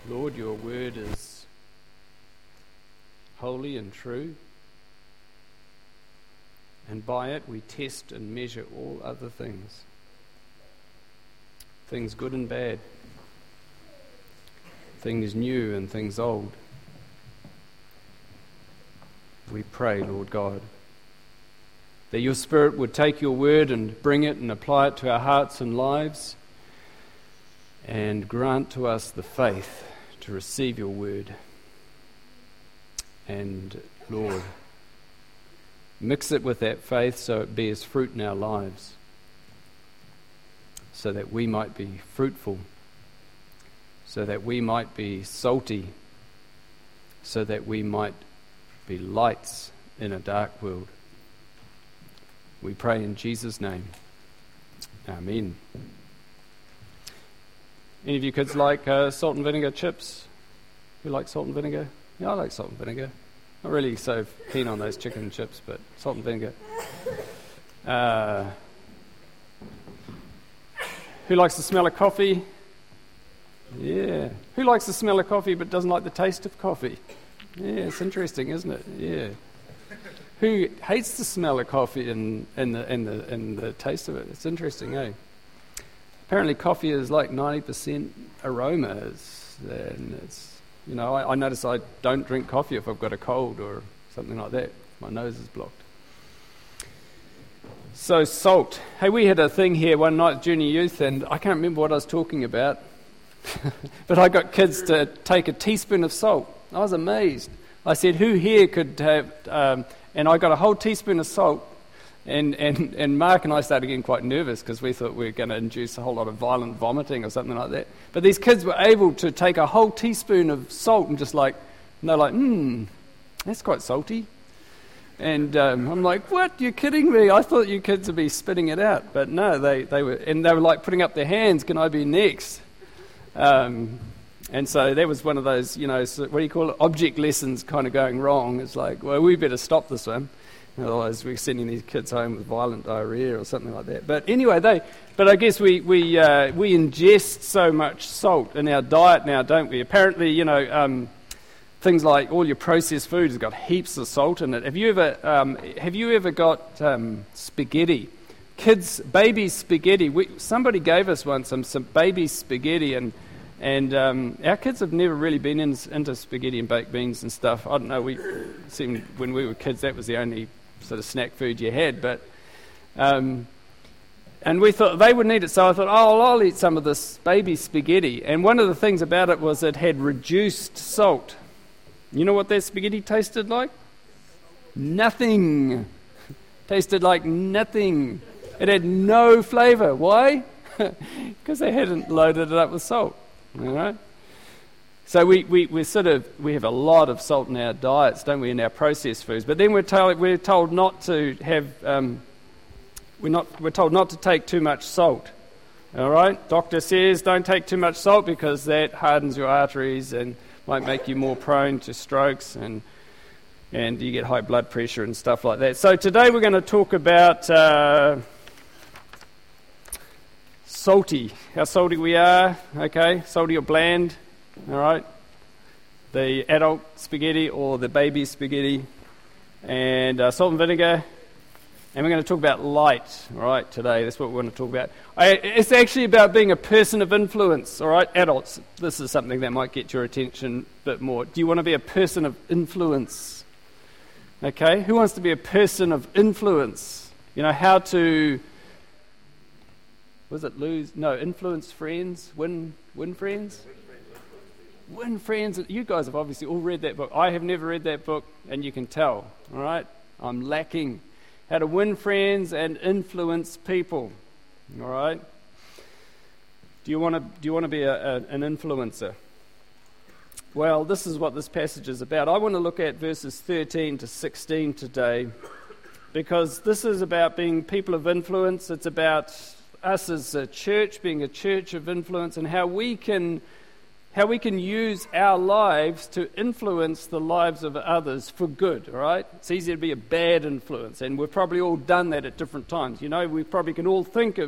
Lord, your word is holy and true, and by it we test and measure all other things good and bad, things new and things old. We pray, Lord God, that your Spirit would take your word and bring it and apply it to our hearts and lives, and grant to us the faith to receive your word. And Lord, mix it with that faith so it bears fruit in our lives, so that we might be fruitful, so that we might be salty, so that we might be lights in a dark world. We pray in Jesus' name. Amen. Any of you kids like salt and vinegar chips? Who likes salt and vinegar? Yeah, I like salt and vinegar. Not really so keen on those chicken chips, but salt and vinegar. Who likes the smell of coffee? Yeah. Who likes the smell of coffee but doesn't like the taste of coffee? Yeah, it's interesting, isn't it? Yeah. Who hates the smell of coffee and the taste of it? It's interesting, eh? Apparently coffee is like 90% aroma. I notice I don't drink coffee if I've got a cold or something like that. My nose is blocked. So salt. Hey, we had a thing here one night at Junior Youth, and I can't remember what I was talking about, but I got kids to take a teaspoon of salt. I was amazed. I said, who here could have, and I got a whole teaspoon of salt, and Mark and I started getting quite nervous because we thought we were going to induce a whole lot of violent vomiting or something like that. But these kids were able to take a whole teaspoon of salt and they're like, that's quite salty. And I'm like, what? You're kidding me? I thought you kids would be spitting it out. But no, they were like putting up their hands, can I be next? And so that was one of those, what do you call it, object lessons kind of going wrong. It's like, well, we better stop this one. Otherwise we're sending these kids home with violent diarrhea or something like that. But anyway, but I guess we ingest so much salt in our diet now, don't we? Apparently, things like all your processed food has got heaps of salt in it. Have you ever got spaghetti? Kids, baby spaghetti. Somebody gave us once some baby spaghetti, and our kids have never really been into spaghetti and baked beans and stuff. I don't know. When we were kids, that was the only sort of snack food you had. But and we thought they would need it, so I thought, I'll eat some of this baby spaghetti. And one of the things about it was it had reduced salt. You know what that spaghetti tasted like? Nothing. Tasted like nothing. It had no flavour. Why? Because they hadn't loaded it up with salt. All right. So we have a lot of salt in our diets, don't we, in our processed foods? But then we're told not to have we're told not to take too much salt. All right. Doctor says don't take too much salt because that hardens your arteries and might make you more prone to strokes and you get high blood pressure and stuff like that. So today we're going to talk about salty, how salty we are, okay, salty or bland, all right, the adult spaghetti or the baby spaghetti, and salt and vinegar, and we're going to talk about light, all right, today. That's what we want to talk about. It's actually about being a person of influence, all right, adults. This is something that might get your attention a bit more. Do you want to be a person of influence? Okay, who wants to be a person of influence? How to... influence friends, win friends? Win friends. You guys have obviously all read that book. I have never read that book, and you can tell, all right? I'm lacking. How to win friends and influence people, all right? Do you want to be an influencer? Well, this is what this passage is about. I want to look at verses 13 to 16 today, because this is about being people of influence. It's about us as a church, being a church of influence, and how we can use our lives to influence the lives of others for good, all right? It's easy to be a bad influence, and we've probably all done that at different times. We probably can all think of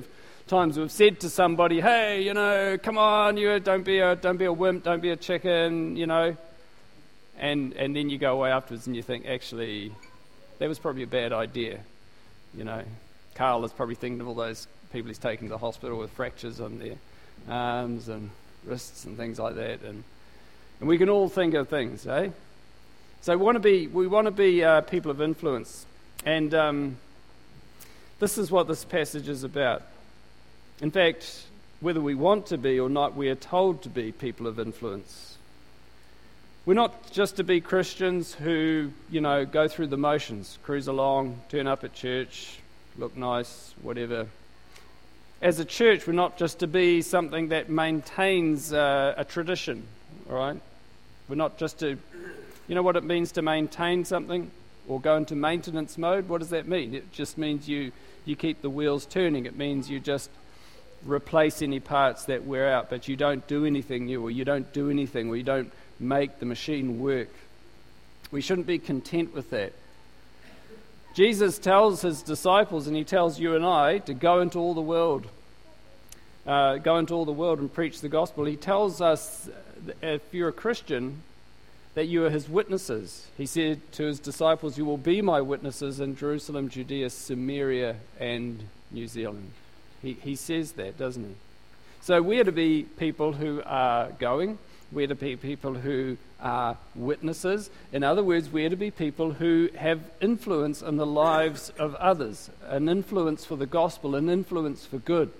times we've said to somebody, hey, come on, don't be a wimp, don't be a chicken, and then you go away afterwards and you think, actually, that was probably a bad idea. Carl is probably thinking of all those people he's taken to the hospital with fractures on their arms and wrists and things like that, and we can all think of things, eh? So we want to be people of influence, and this is what this passage is about. In fact, whether we want to be or not, we are told to be people of influence. We're not just to be Christians who, go through the motions, cruise along, turn up at church, look nice, whatever. As a church, we're not just to be something that maintains a tradition, all right? We're not just to, what it means to maintain something or go into maintenance mode? What does that mean? It just means you keep the wheels turning. It means you just replace any parts that wear out, but you don't do anything new, or you don't do anything, or you don't make the machine work. We shouldn't be content with that. Jesus tells his disciples, and he tells you and I, to go into all the world. Go into all the world and preach the gospel. He tells us, if you're a Christian, that you are his witnesses. He said to his disciples, you will be my witnesses in Jerusalem, Judea, Samaria, and New Zealand. He says that, doesn't he? So we're to be people who are going. We're to be people who are witnesses. In other words, we're to be people who have influence in the lives of others, an influence for the gospel, an influence for good.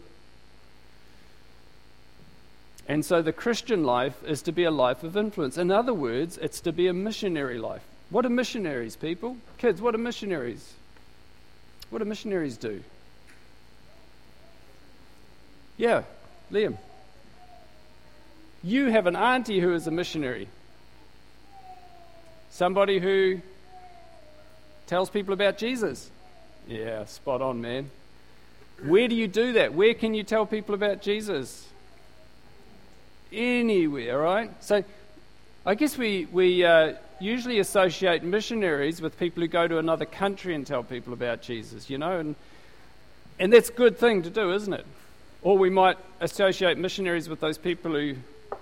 And so the Christian life is to be a life of influence. In other words, it's to be a missionary life. What are missionaries, people? Kids, what are missionaries? What do missionaries do? Yeah, Liam. You have an auntie who is a missionary. Somebody who tells people about Jesus. Yeah, spot on, man. Where do you do that? Where can you tell people about Jesus? Anywhere, right? So I guess we usually associate missionaries with people who go to another country and tell people about Jesus, and that's a good thing to do, isn't it? Or we might associate missionaries with those people who,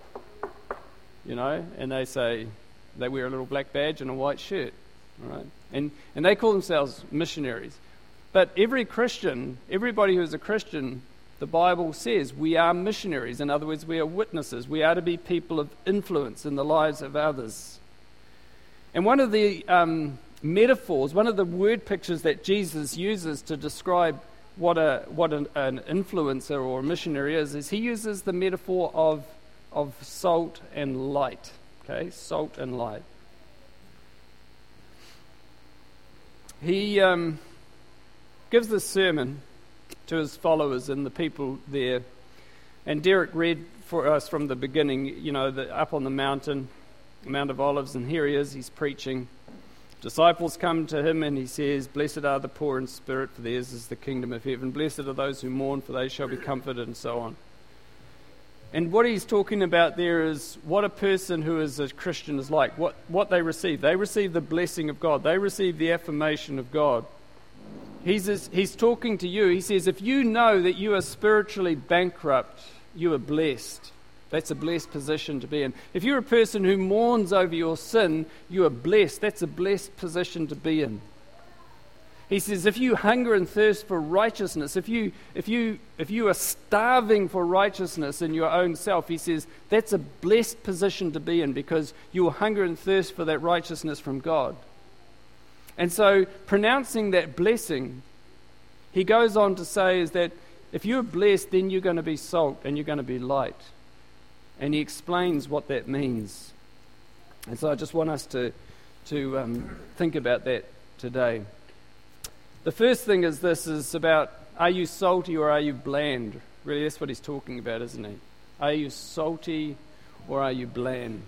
and they say they wear a little black badge and a white shirt, right? And they call themselves missionaries. But every Christian, everybody who is a Christian, the Bible says we are missionaries. In other words, we are witnesses. We are to be people of influence in the lives of others. And one of the metaphors, one of the word pictures that Jesus uses to describe what an influencer or a missionary is he uses the metaphor of salt and light. Okay, salt and light. He gives this sermon to his followers and the people there. And Derek read for us from the beginning, up on the mountain, the Mount of Olives, and here he is, he's preaching. Disciples come to him and he says, blessed are the poor in spirit, for theirs is the kingdom of heaven. Blessed are those who mourn, for they shall be comforted, and so on. And what he's talking about there is what a person who is a Christian is like, what they receive. They receive the blessing of God. They receive the affirmation of God. He's talking to you. He says, if you know that you are spiritually bankrupt, you are blessed. That's a blessed position to be in. If you're a person who mourns over your sin, you are blessed. That's a blessed position to be in. He says, if you hunger and thirst for righteousness, if you are starving for righteousness in your own self, he says, that's a blessed position to be in because you will hunger and thirst for that righteousness from God. And so, pronouncing that blessing, he goes on to say is that if you're blessed, then you're going to be salt and you're going to be light. And he explains what that means. And so I just want us to think about that today. The first thing is this is about, are you salty or are you bland? Really, that's what he's talking about, isn't he? Are you salty or are you bland?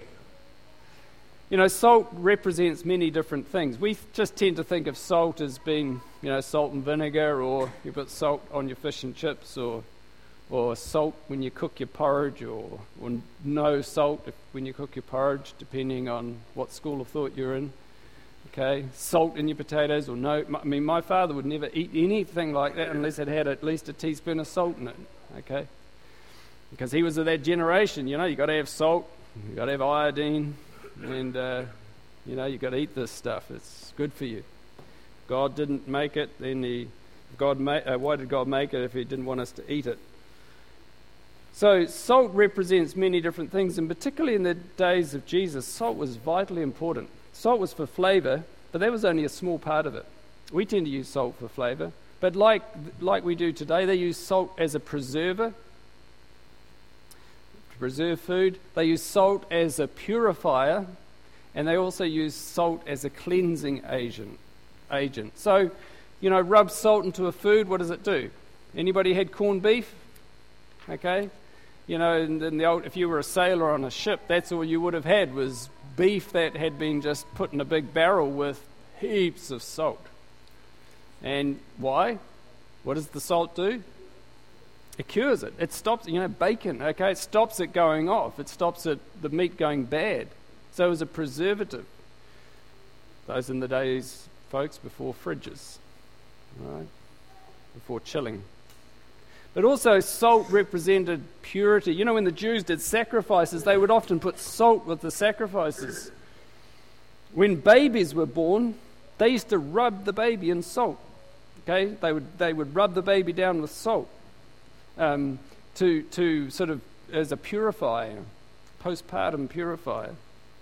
Salt represents many different things. We just tend to think of salt as being, salt and vinegar, or you put salt on your fish and chips, or salt when you cook your porridge, or no salt when you cook your porridge, depending on what school of thought you're in. Okay, salt in your potatoes or no. I mean, my father would never eat anything like that unless it had at least a teaspoon of salt in it. Okay, because he was of that generation. You got to have salt, you got to have iodine, and you got to eat this stuff. It's good for you. God didn't make it. Then why did God make it if He didn't want us to eat it? So salt represents many different things, and particularly in the days of Jesus, salt was vitally important. Salt was for flavour, but that was only a small part of it. We tend to use salt for flavour, but like we do today, they use salt as a preserver, to preserve food. They use salt as a purifier, and they also use salt as a cleansing agent. So, rub salt into a food, what does it do? Anybody had corned beef? Okay? In the old, if you were a sailor on a ship, that's all you would have had was beef that had been just put in a big barrel with heaps of salt. And why? What does the salt do? It cures it. It stops, bacon, okay? It stops it going off. It stops the meat going bad. So it was a preservative. Those in the days, folks, before fridges, right? Before chilling. But also salt represented purity. When the Jews did sacrifices, they would often put salt with the sacrifices. When babies were born, they used to rub the baby in salt. Okay, they would rub the baby down with salt to sort of as a purifier, postpartum purifier.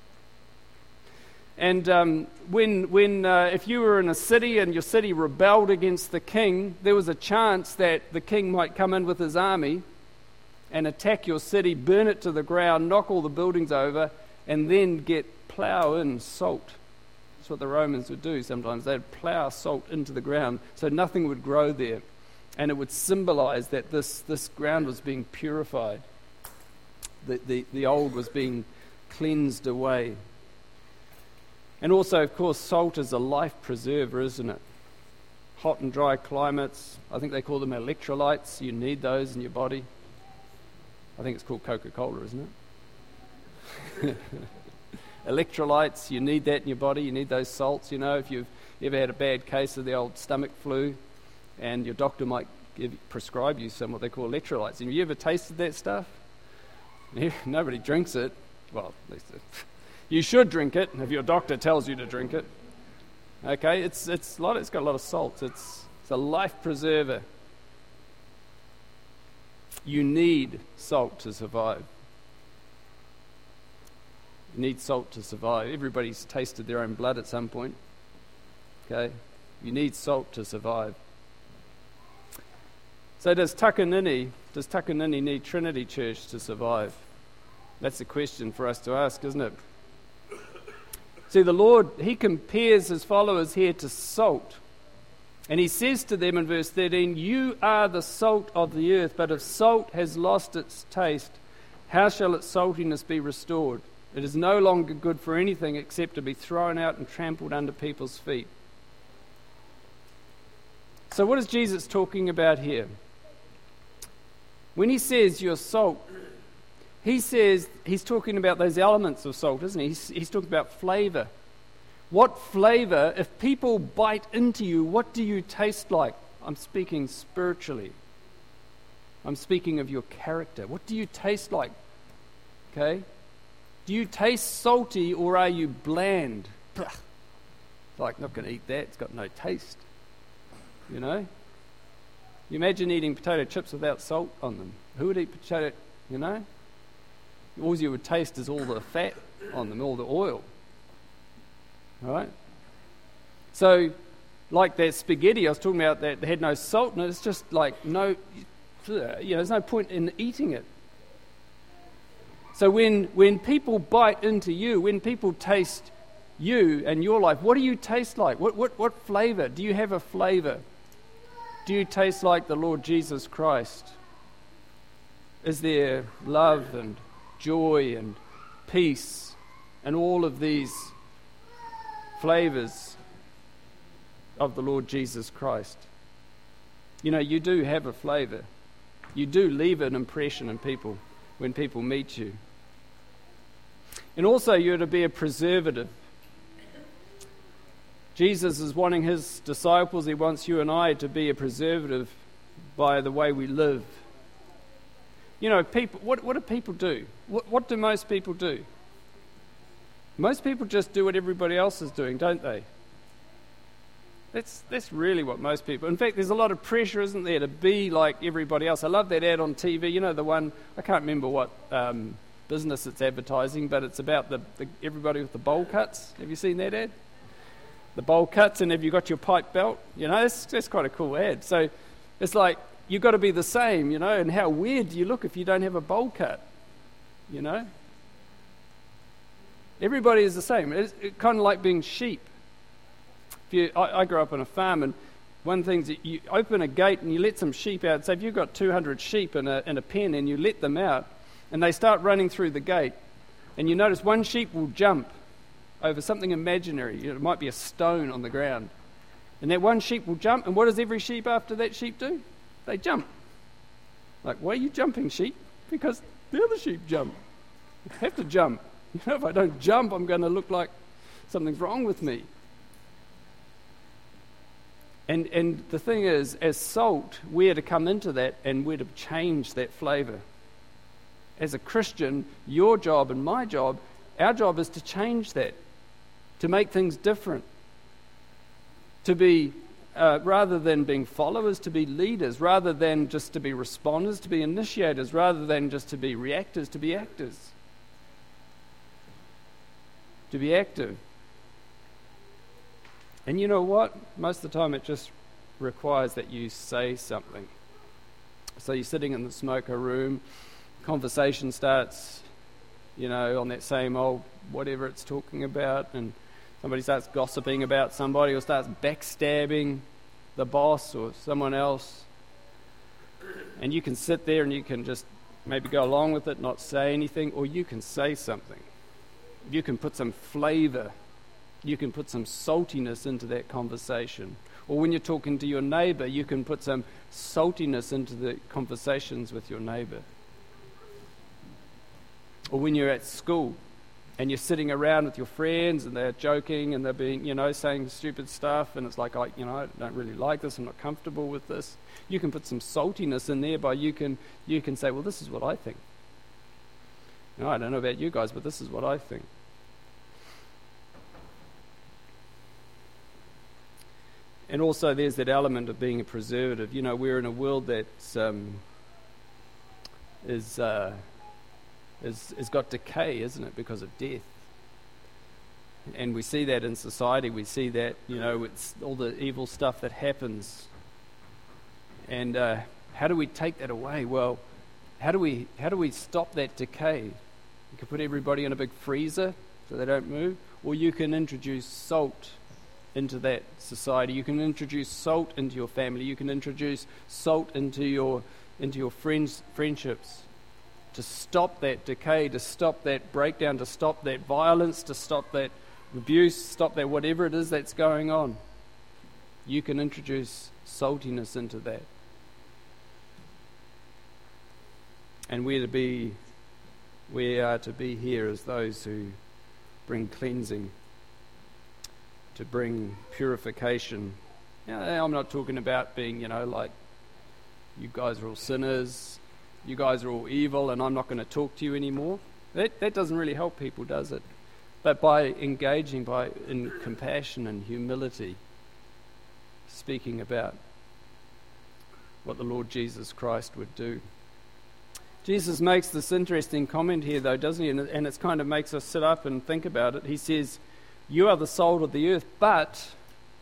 And when if you were in a city and your city rebelled against the king, there was a chance that the king might come in with his army and attack your city, burn it to the ground, knock all the buildings over, and then plough in salt. That's what the Romans would do sometimes. They'd plough salt into the ground so nothing would grow there. And it would symbolize that this ground was being purified. The old was being cleansed away. And also, of course, salt is a life preserver, isn't it? Hot and dry climates, I think they call them electrolytes. You need those in your body. I think it's called Coca-Cola, isn't it? Electrolytes, you need that in your body. You need those salts. If you've ever had a bad case of the old stomach flu, and your doctor might prescribe you some what they call electrolytes. Have you ever tasted that stuff? Nobody drinks it. Well, at least you should drink it if your doctor tells you to drink it. Okay, it's got a lot of salt. It's a life preserver. You need salt to survive. You need salt to survive. Everybody's tasted their own blood at some point. Okay, you need salt to survive. So does Takanini need Trinity Church to survive? That's a question for us to ask, isn't it? See, the Lord, He compares His followers here to salt. And He says to them in verse 13, "You are the salt of the earth, but if salt has lost its taste, how shall its saltiness be restored? It is no longer good for anything except to be thrown out and trampled under people's feet." So what is Jesus talking about here? When He says you're salt, He says He's talking about those elements of salt, isn't He? He's talking about flavour. What flavour, if people bite into you, what do you taste like? I'm speaking spiritually. I'm speaking of your character. What do you taste like? Okay? Do you taste salty or are you bland? Like, not going to eat that. It's got no taste. You imagine eating potato chips without salt on them. Who would eat potato, All you would taste is all the fat on them, all the oil. All right? So, like that spaghetti I was talking about that had no salt in it, it's just like there's no point in eating it. So when people bite into you, when people taste you and your life, what do you taste like? What flavour? Do you have a flavour? Do you taste like the Lord Jesus Christ? Is there love and joy and peace and all of these flavours of the Lord Jesus Christ? You do have a flavour. You do leave an impression in people when people meet you. And also you're to be a preservative. Jesus is wanting his disciples, he wants you and I to be a preservative by the way we live. You know, people. What do people do? What do most people do? Most people just do what everybody else is doing, don't they? That's really what most people... In fact, there's a lot of pressure, isn't there, to be like everybody else. I love that ad on TV. You know, the one... I can't remember what business it's advertising, but it's about the everybody with the bowl cuts. Have you seen that ad? The bowl cuts, and have you got your pipe belt? You know, that's quite a cool ad. So it's like, you've got to be the same, you know, and how weird do you look if you don't have a bowl cut, you know? Everybody is the same. It's kind of like being sheep. I grew up on a farm, and one thing is you open a gate and you let some sheep out. So if you've got 200 sheep in a pen and you let them out, and they start running through the gate, and you notice one sheep will jump over something imaginary. You know, it might be a stone on the ground. And that one sheep will jump, and what does every sheep after that sheep do? They jump. Like, why are you jumping, sheep? Because the other sheep jump. You have to jump. You know, if I don't jump, I'm going to look like something's wrong with me. And the thing is, as salt, we're to come into that and we're to change that flavour. As a Christian, your job and my job, our job is to change that, to make things different, to be, rather than being followers, to be leaders, rather than just to be responders, to be initiators, rather than just to be reactors, to be actors. To be active. And you know what? Most of the time it just requires that you say something. So you're sitting in the smoker room, conversation starts, you know, on that same old whatever it's talking about, and somebody starts gossiping about somebody or starts backstabbing the boss or someone else. And you can sit there and you can just maybe go along with it, not say anything, or you can say something. You can put some flavour. You can put some saltiness into that conversation. Or when you're talking to your neighbour, you can put some saltiness into the conversations with your neighbour. Or when you're at school and you're sitting around with your friends and they're joking and they're being, you know, saying stupid stuff, and it's like, I don't really like this, I'm not comfortable with this. You can put some saltiness in there by you can say, well, this is what I think. You know, I don't know about you guys, but this is what I think. And also there's that element of being a preservative. You know, we're in a world that's is got decay, isn't it, because of death. And we see that in society. We see that, you know, it's all the evil stuff that happens. And how do we take that away? Well, how do we stop that decay? You can put everybody in a big freezer so they don't move, or you can introduce salt into that society. You can introduce salt into your family. You can introduce salt into your friendships, to stop that decay, to stop that breakdown, to stop that violence, to stop that abuse, stop that whatever it is that's going on. You can introduce saltiness into that. And we are to be here as those who bring cleansing, to bring purification. You know, I'm not talking about being, you know, like, you guys are all sinners, you guys are all evil, and I'm not going to talk to you anymore. That doesn't really help people, does it? But by engaging in compassion and humility, speaking about what the Lord Jesus Christ would do. Jesus makes this interesting comment here, though, doesn't he? And it kind of makes us sit up and think about it. He says, you are the salt of the earth, but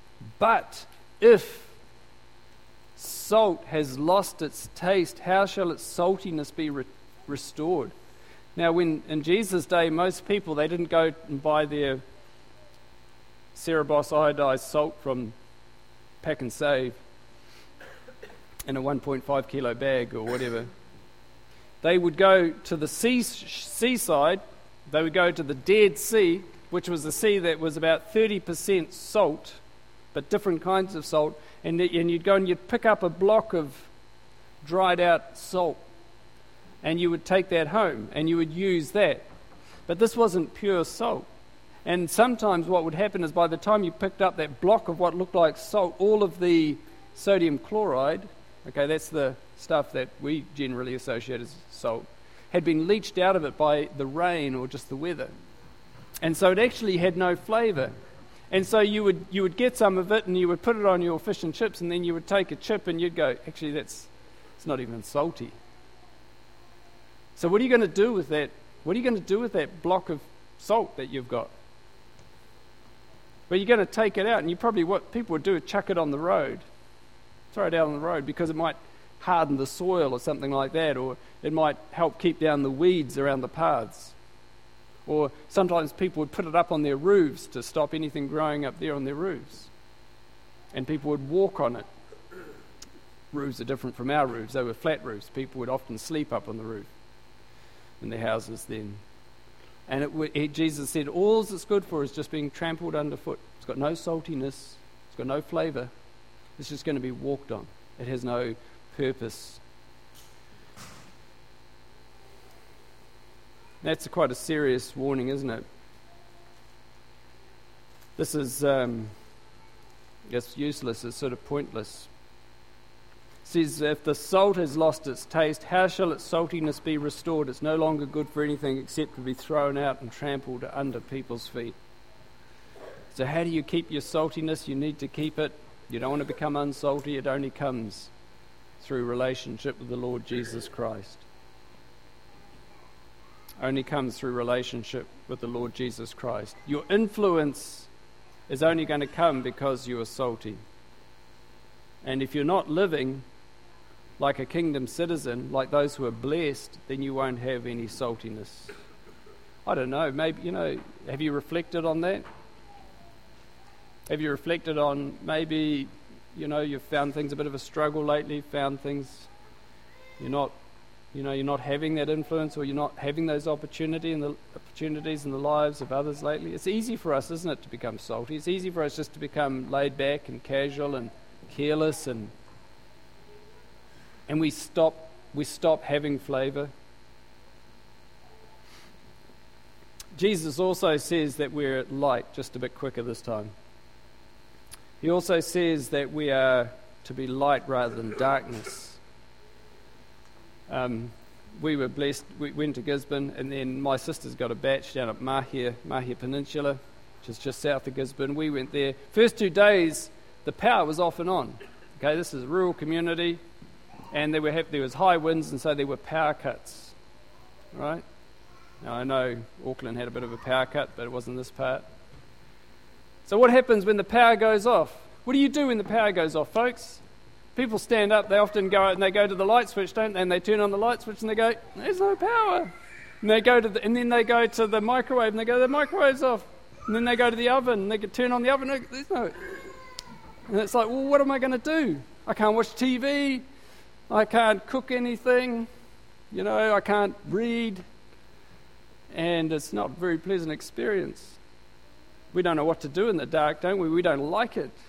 if salt has lost its taste, how shall its saltiness be restored? Now, when in Jesus' day, most people, they didn't go and buy their Cerebos iodized salt from Pack and Save in a 1.5 kilo bag or whatever. They would go to the seaside, they would go to the Dead Sea, which was a sea that was about 30% salt, but different kinds of salt, and you'd go and you'd pick up a block of dried out salt, and you would take that home, and you would use that. But this wasn't pure salt. And sometimes what would happen is by the time you picked up that block of what looked like salt, all of the sodium chloride, okay, that's the stuff that we generally associate as salt, had been leached out of it by the rain or just the weather. And so it actually had no flavour. And so you would get some of it and you would put it on your fish and chips, and then you would take a chip and you'd go, actually it's not even salty. So what are you going to do with that? What are you going to do with that block of salt that you've got? Well, you're going to take it out, and what people would do is chuck it on the road. Throw it out on the road, because it might harden the soil or something like that, or it might help keep down the weeds around the paths. Or sometimes people would put it up on their roofs to stop anything growing up there on their roofs. And people would walk on it. Roofs are different from our roofs. They were flat roofs. People would often sleep up on the roof in their houses then. And Jesus said, all it's good for is just being trampled underfoot. It's got no saltiness. It's got no flavour. It's just going to be walked on. It has no purpose. That's quite a serious warning, isn't it? This is, it's useless, it's sort of pointless. It says, if the salt has lost its taste, how shall its saltiness be restored? It's no longer good for anything except to be thrown out and trampled under people's feet. So how do you keep your saltiness? You need to keep it. You don't want to become unsalty. It only comes through relationship with the Lord Jesus Christ. Only comes through relationship with the Lord Jesus Christ. Your influence is only going to come because you are salty. And if you're not living like a kingdom citizen, like those who are blessed, then you won't have any saltiness. I don't know, maybe, have you reflected on that? Have you reflected on maybe, you've found things a bit of a struggle lately, found things you're not having that influence, or you're not having those opportunities in the lives of others lately? It's easy for us, isn't it, to become salty? It's easy for us just to become laid back and casual and careless, and we stop having flavour. Jesus also says that we're light, just a bit quicker this time. He also says that we are to be light rather than darkness. We were blessed. We went to Gisborne, and then my sister's got a batch down at Mahia Peninsula, which is just south of Gisborne. We went there. First 2 days, the power was off and on. Okay, this is a rural community, and there was high winds, and so there were power cuts. Right? Now I know Auckland had a bit of a power cut, but it wasn't this part. So what happens when the power goes off? What do you do when the power goes off, folks? People stand up, they often go out and they go to the light switch, don't they? And they turn on the light switch and they go, there's no power. And then they go to the microwave and they go, the microwave's off. And then they go to the oven and they turn on the oven, there's no. And it's like, well, what am I going to do? I can't watch TV. I can't cook anything. I can't read. And it's not a very pleasant experience. We don't know what to do in the dark, don't we? We don't like it.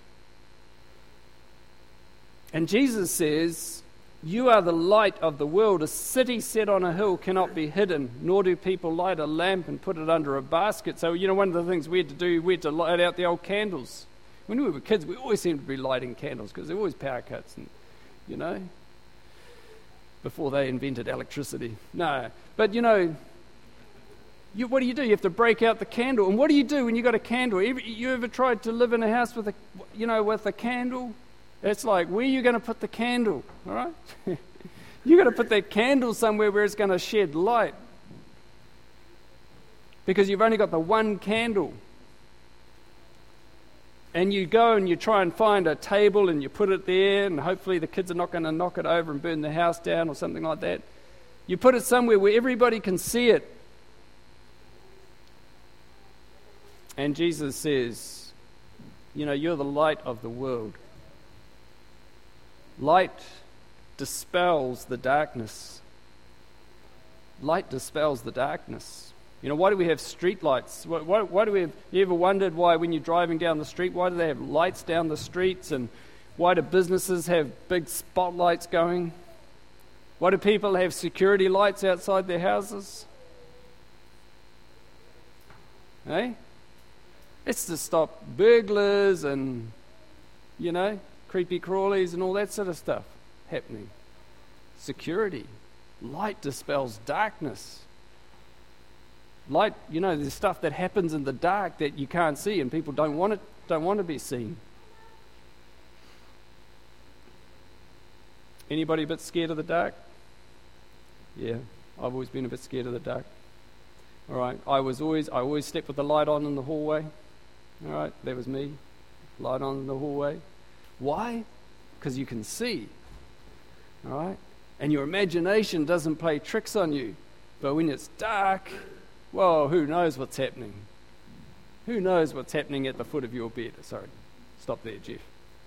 And Jesus says, you are the light of the world. A city set on a hill cannot be hidden, nor do people light a lamp and put it under a basket. So, one of the things we had to do, we had to light out the old candles. When we were kids, we always seemed to be lighting candles because there were always power cuts, and, before they invented electricity. No, but, what do? You have to break out the candle. And what do you do when you got a candle? You ever tried to live in a house with a candle? It's like, where are you going to put the candle? All right? You've got to put that candle somewhere where it's going to shed light. Because you've only got the one candle. And you go and you try and find a table and you put it there, and hopefully the kids are not going to knock it over and burn the house down or something like that. You put it somewhere where everybody can see it. And Jesus says, you're the light of the world. Light dispels the darkness. Light dispels the darkness. Why do we have street lights? Why do we have? You ever wondered why, when you're driving down the street, why do they have lights down the streets? And why do businesses have big spotlights going? Why do people have security lights outside their houses? Eh? It's to stop burglars and, creepy crawlies and all that sort of stuff happening. Security. Light dispels darkness. Light, there's stuff that happens in the dark that you can't see, and people don't want to be seen. Anybody a bit scared of the dark? Yeah, I've always been a bit scared of the dark. All right, I always slept with the light on in the hallway. All right, that was me. Light on in the hallway. Why? Because you can see. All right, and your imagination doesn't play tricks on you. But when it's dark, well, who knows what's happening? Who knows what's happening at the foot of your bed? Sorry, stop there, Jeff.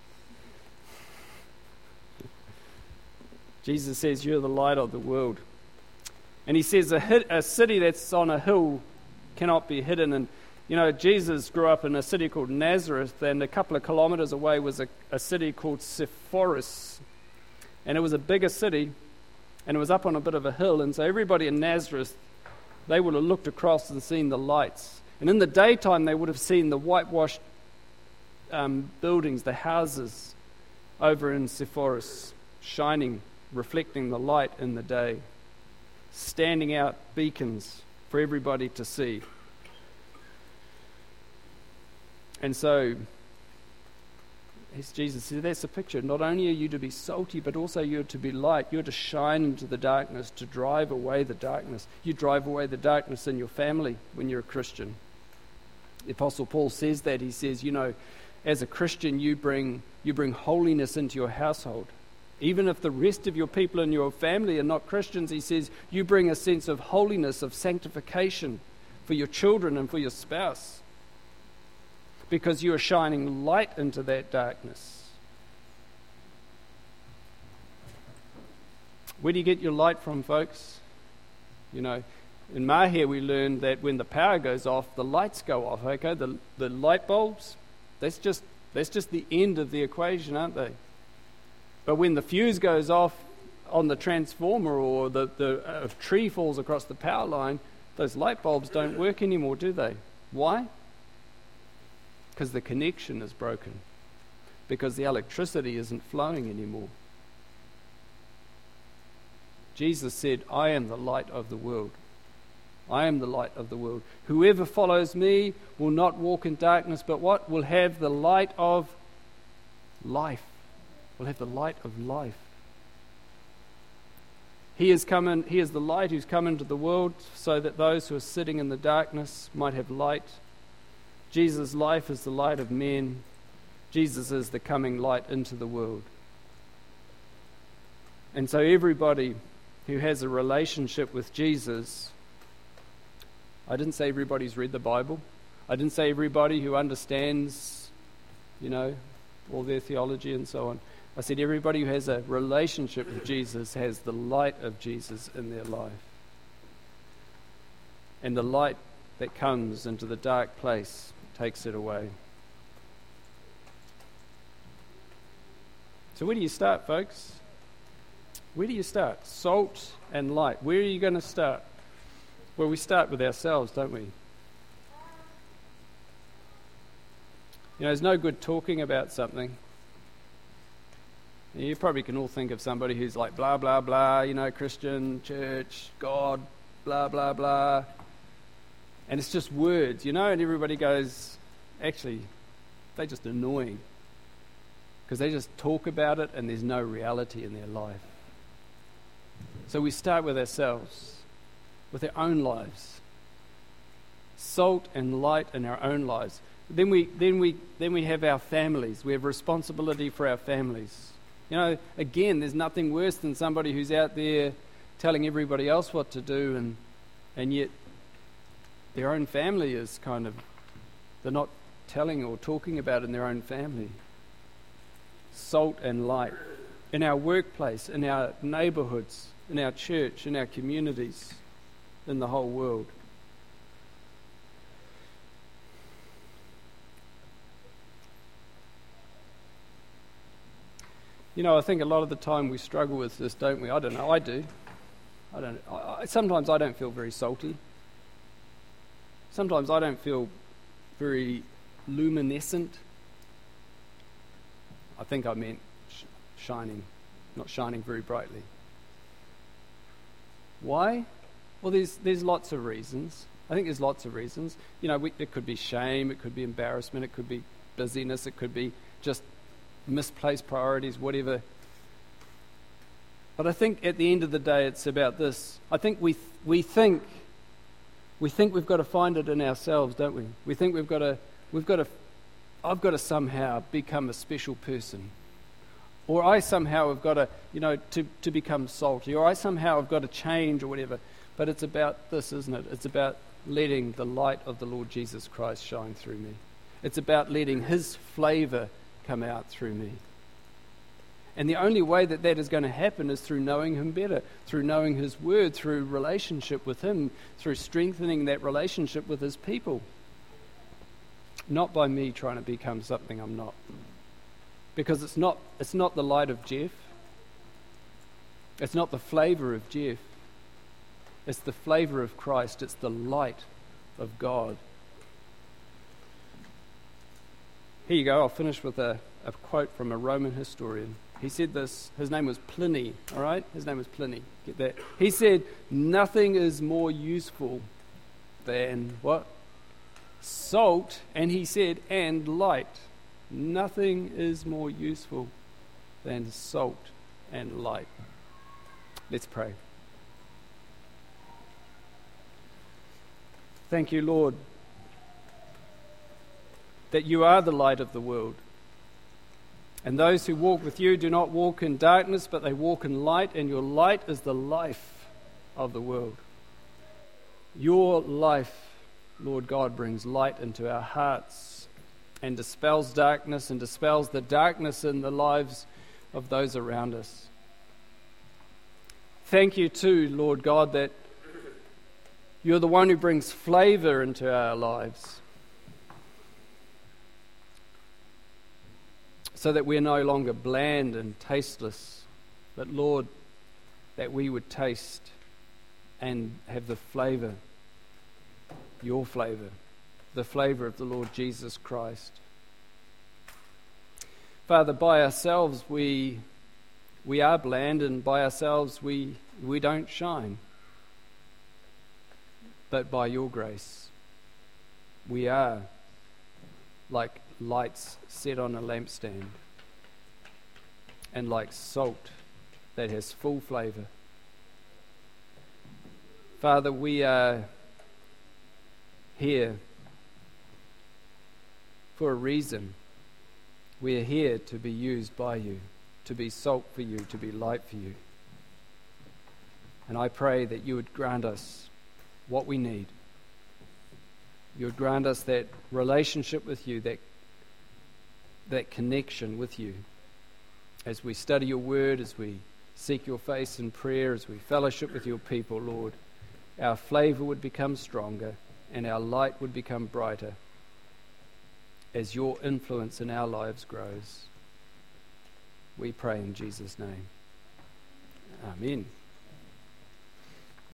Jesus says, you're the light of the world. And he says a city that's on a hill cannot be hidden. And, Jesus grew up in a city called Nazareth, and a couple of kilometers away was a city called Sepphoris. And it was a bigger city, and it was up on a bit of a hill. And so everybody in Nazareth, they would have looked across and seen the lights. And in the daytime, they would have seen the whitewashed buildings, the houses over in Sepphoris, shining, reflecting the light in the day, standing out beacons for everybody to see. And so, as Jesus said, that's a picture. Not only are you to be salty, but also you're to be light. You're to shine into the darkness, to drive away the darkness. You drive away the darkness in your family when you're a Christian. The Apostle Paul says that. He says, as a Christian, you bring holiness into your household. Even if the rest of your people in your family are not Christians, he says, you bring a sense of holiness, of sanctification for your children and for your spouse, because you are shining light into that darkness. Where do you get your light from, folks? In Mahia we learned that when the power goes off, the lights go off, okay? The light bulbs, that's just the end of the equation, aren't they? But when the fuse goes off on the transformer, or a tree falls across the power line, those light bulbs don't work anymore, do they? Why? Because the connection is broken. Because the electricity isn't flowing anymore. Jesus said, I am the light of the world. I am the light of the world. Whoever follows me will not walk in darkness, but what? Will have the light of life. Will have the light of life. He is the light who's come into the world so that those who are sitting in the darkness might have light. Jesus' life is the light of men. Jesus is the coming light into the world. And so everybody who has a relationship with Jesus, I didn't say everybody's read the Bible. I didn't say everybody who understands, all their theology and so on. I said everybody who has a relationship with Jesus has the light of Jesus in their life. And the light that comes into the dark place takes it away. So where do you start, folks? Where do you start? Salt and light. Where are you going to start? Well, we start with ourselves, don't we? It's no good talking about something. You probably can all think of somebody who's like blah, blah, blah, Christian, church, God, blah, blah, blah. And it's just words, and everybody goes, actually, they're just annoying. Because they just talk about it and there's no reality in their life. So we start with ourselves, with our own lives. Salt and light in our own lives. Then we have our families. We have responsibility for our families. Again, there's nothing worse than somebody who's out there telling everybody else what to do, and yet their own family is they're not telling or talking about in their own family. Salt and light in our workplace, in our neighborhoods, in our church, in our communities, in the whole world. I think a lot of the time we struggle with this, don't we? I don't know, I do. Sometimes I don't feel very salty. Sometimes I don't feel very luminescent. I think I meant shining, not shining very brightly. Why? Well, there's lots of reasons. I think there's lots of reasons. It could be shame, it could be embarrassment, it could be busyness, it could be just misplaced priorities, whatever. But I think at the end of the day, it's about this. I think we think we've got to find it in ourselves, don't we? We think I've got to somehow become a special person. Or I somehow have got to become salty. Or I somehow have got to change or whatever. But it's about this, isn't it? It's about letting the light of the Lord Jesus Christ shine through me. It's about letting His flavour come out through me. And the only way that is going to happen is through knowing Him better, through knowing His Word, through relationship with Him, through strengthening that relationship with His people. Not by me trying to become something I'm not. Because it's not the light of Jeff. It's not the flavour of Jeff. It's the flavour of Christ. It's the light of God. Here you go. I'll finish with a quote from a Roman historian. He said this. His name was Pliny. All right? His name was Pliny. Get that? He said, nothing is more useful than what? Salt. And he said, and light. Nothing is more useful than salt and light. Let's pray. Thank you, Lord, that you are the light of the world. And those who walk with you do not walk in darkness, but they walk in light, and your light is the life of the world. Your life, Lord God, brings light into our hearts and dispels darkness and dispels the darkness in the lives of those around us. Thank you too, Lord God, that you're the one who brings flavour into our lives, so that we're no longer bland and tasteless, but Lord, that we would taste and have the flavour, your flavour, the flavour of the Lord Jesus Christ. Father, by ourselves we are bland, and by ourselves we don't shine. But by your grace, we are like lights set on a lampstand, and like salt that has full flavour. Father, we are here for a reason. We are here to be used by you, to be salt for you, to be light for you. And I pray that you would grant us what we need. You would grant us that relationship with you, that connection with you. As we study your word, as we seek your face in prayer, as we fellowship with your people, Lord, our flavour would become stronger and our light would become brighter as your influence in our lives grows. We pray in Jesus' name. Amen.